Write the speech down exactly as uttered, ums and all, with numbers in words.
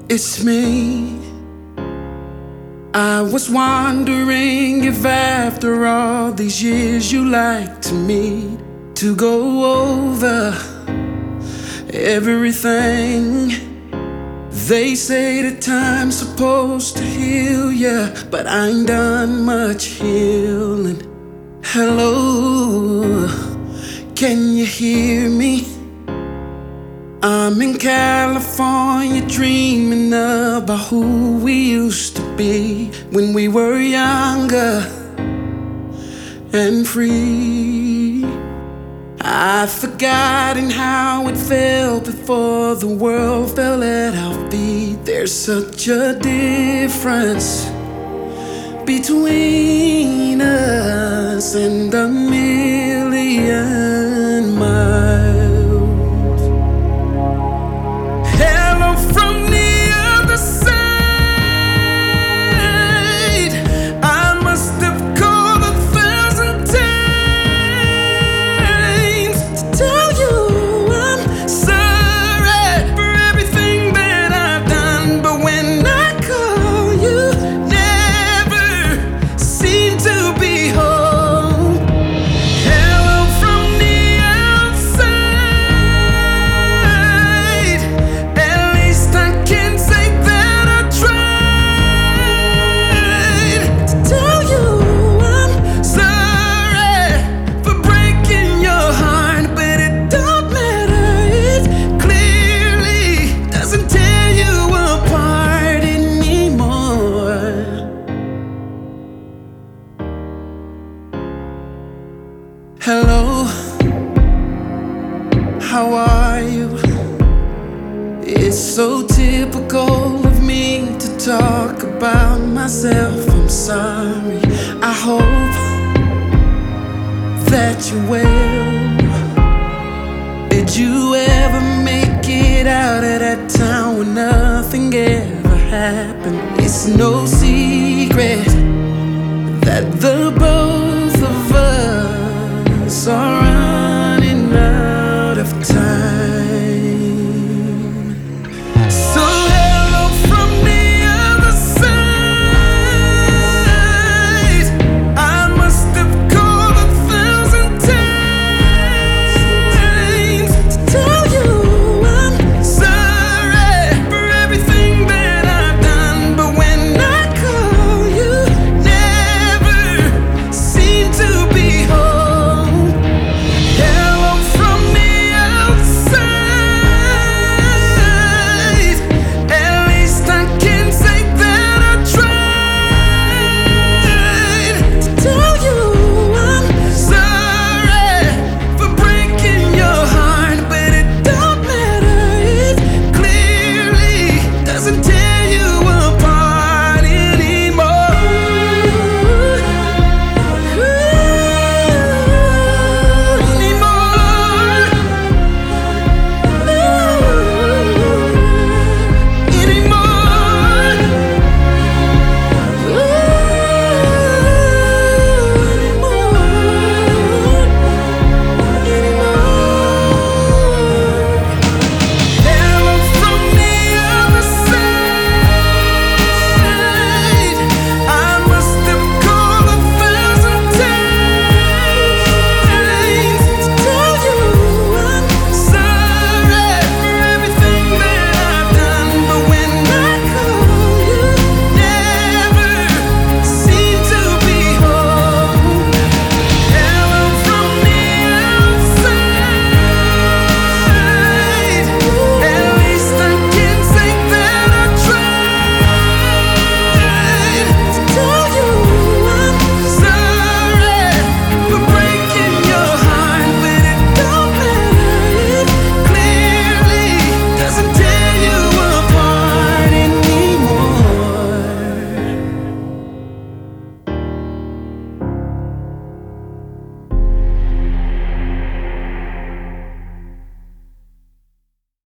It's me. I was wondering if after all these years you like to meet to go over everything. They say that time's supposed to heal ya, but I ain't done much healing. Hello, can you hear me? I'm in California dreaming about who we used to be when we were younger and free. I've forgotten how it felt before the world fell at our feet. There's such a difference between us and a million miles. Hello from the other side. I must have called a thousand times to tell you I'm sorry for everything that I've done, but when I call you, never seem to be home. Hello from the outside. At least I can say that I tried to tell you I'm sorry for breaking your heart, but it don't matter. It clearly doesn't tear you apart anymore. Hello, how are you? It's so typical of me to talk about myself. I'm sorry. I hope that you're well. Did you ever make it out of that town where nothing ever happened? It's no secret that the boat